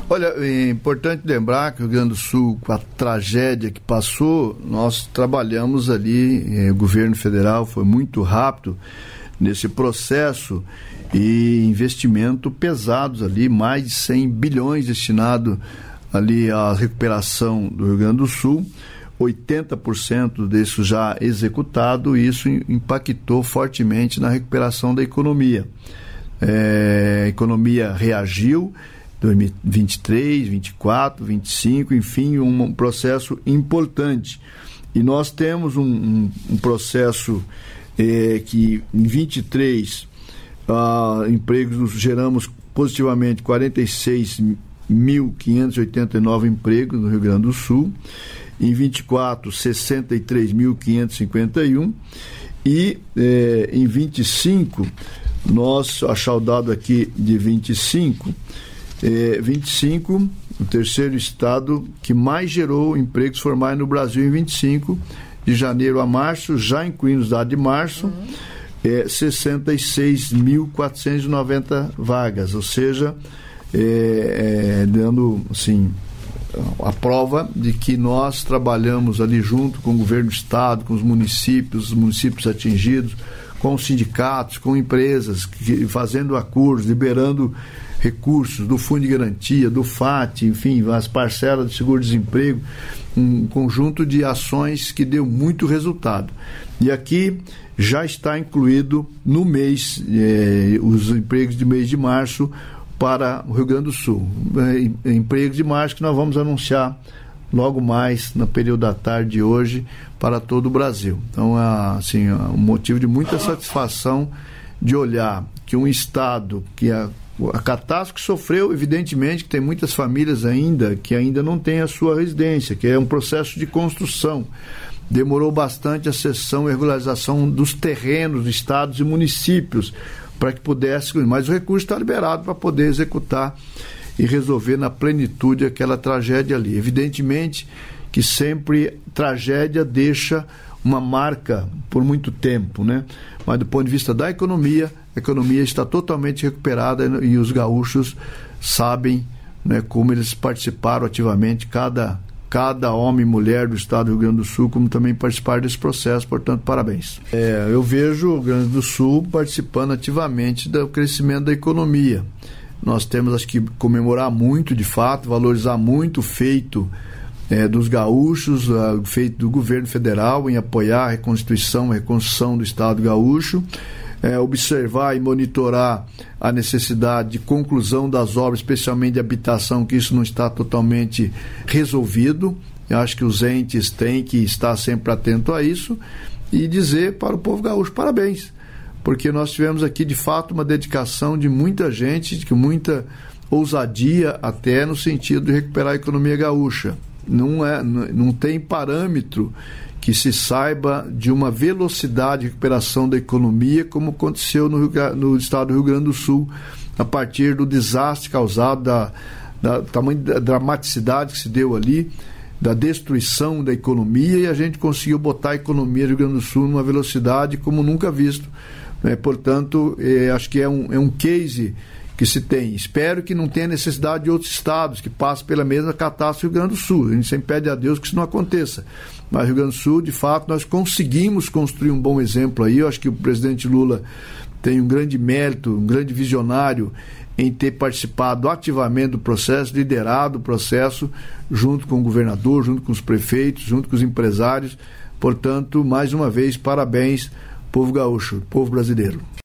Olha, é importante lembrar que o Rio Grande do Sul, com a tragédia que passou, nós trabalhamos ali, o governo federal foi muito rápido nesse processo e investimento pesados ali, mais de 100 bilhões destinado ali à recuperação do Rio Grande do Sul, 80% disso já executado, e isso impactou fortemente na recuperação da economia. A economia reagiu, 2023, 24, 25, enfim, um processo importante. E nós temos um processo que em 23 empregos, geramos positivamente 46.589 empregos no Rio Grande do Sul, em 24, 63.551, e em 25, nós, achar o dado aqui de 25, o terceiro estado que mais gerou empregos formais no Brasil em 25, de janeiro a março, já incluindo os dados de março, 66.490 vagas, ou seja, dando assim, a prova de que nós trabalhamos ali junto com o governo do estado, com os municípios atingidos, com os sindicatos, com empresas, fazendo acordos, liberando recursos do Fundo de Garantia, do FAT, enfim, as parcelas de seguro-desemprego, um conjunto de ações que deu muito resultado. E aqui já está incluído no mês, os empregos de mês de março para o Rio Grande do Sul. Empregos de março que nós vamos anunciar logo mais no período da tarde de hoje para todo o Brasil. Então, assim, um motivo de muita satisfação de olhar que um estado que a catástrofe que sofreu, evidentemente que tem muitas famílias ainda que ainda não têm a sua residência, que é um processo de construção. Demorou bastante a cessão e regularização dos terrenos, de estados e municípios, para que pudesse, mas o recurso está liberado para poder executar e resolver na plenitude aquela tragédia ali. Evidentemente que sempre tragédia deixa uma marca por muito tempo, né? Mas do ponto de vista da economia, a economia está totalmente recuperada e os gaúchos sabem, né, como eles participaram ativamente, cada homem e mulher do estado do Rio Grande do Sul, como também participaram desse processo, portanto, parabéns. Eu vejo o Rio Grande do Sul participando ativamente do crescimento da economia. Nós temos, acho que, comemorar muito, de fato, valorizar muito o feito dos gaúchos, o feito do governo federal em apoiar a reconstituição, a reconstrução do estado gaúcho, observar e monitorar a necessidade de conclusão das obras, especialmente de habitação, que isso não está totalmente resolvido. Eu acho que os entes têm que estar sempre atentos a isso e dizer para o povo gaúcho parabéns, porque nós tivemos aqui de fato uma dedicação de muita gente, com muita ousadia até no sentido de recuperar a economia gaúcha. Não tem parâmetro que se saiba de uma velocidade de recuperação da economia como aconteceu no estado do Rio Grande do Sul, a partir do desastre causado, da tamanho da dramaticidade que se deu ali, da destruição da economia, e a gente conseguiu botar a economia do Rio Grande do Sul numa velocidade como nunca visto. Portanto, acho que é um case que se tem. Espero que não tenha necessidade de outros estados que passem pela mesma catástrofe do Rio Grande do Sul. A gente sempre pede a Deus que isso não aconteça. Mas no Rio Grande do Sul, de fato, nós conseguimos construir um bom exemplo aí. Eu acho que o presidente Lula tem um grande mérito, um grande visionário em ter participado ativamente do processo, liderado o processo, junto com o governador, junto com os prefeitos, junto com os empresários. Portanto, mais uma vez, parabéns, povo gaúcho, povo brasileiro.